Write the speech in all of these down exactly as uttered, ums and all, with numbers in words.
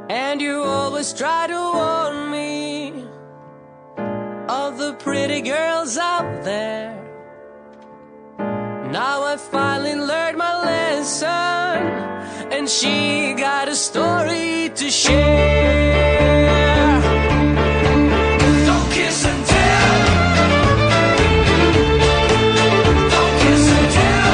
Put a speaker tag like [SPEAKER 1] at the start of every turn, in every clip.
[SPEAKER 1] And you always try to warn me of the pretty girls out there. Now I finally learned my lesson, and she got a story to share. Don't kiss and tell. Don't kiss and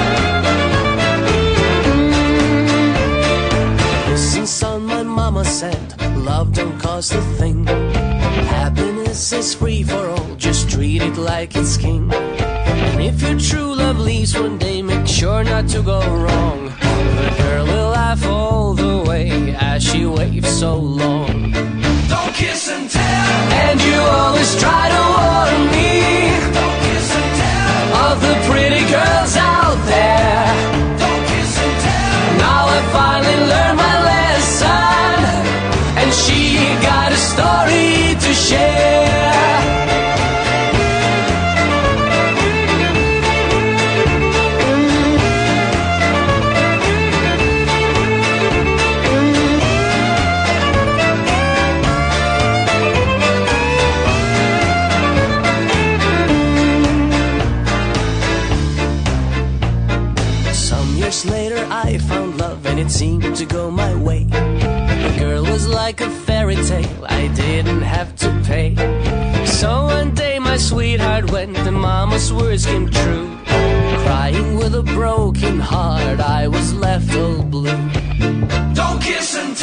[SPEAKER 1] tell. Listen, son, my mama said, love don't cost a thing. Happiness is free for all, just treat it like it's king. And if your true love leaves one day, make sure not to go wrong. The girl will laugh all the way as she waves so long. Don't kiss and tell. And you always try to warn me. Don't kiss and tell. Of the pretty girls out there. Don't kiss and tell. Now I finally learned my lesson, and she got a story to share. Later I found love and it seemed to go my way. The girl was like a fairy tale, I didn't have to pay. So one day my sweetheart went and mama's words came true. Crying with a broken heart, I was left all blue. Don't kiss and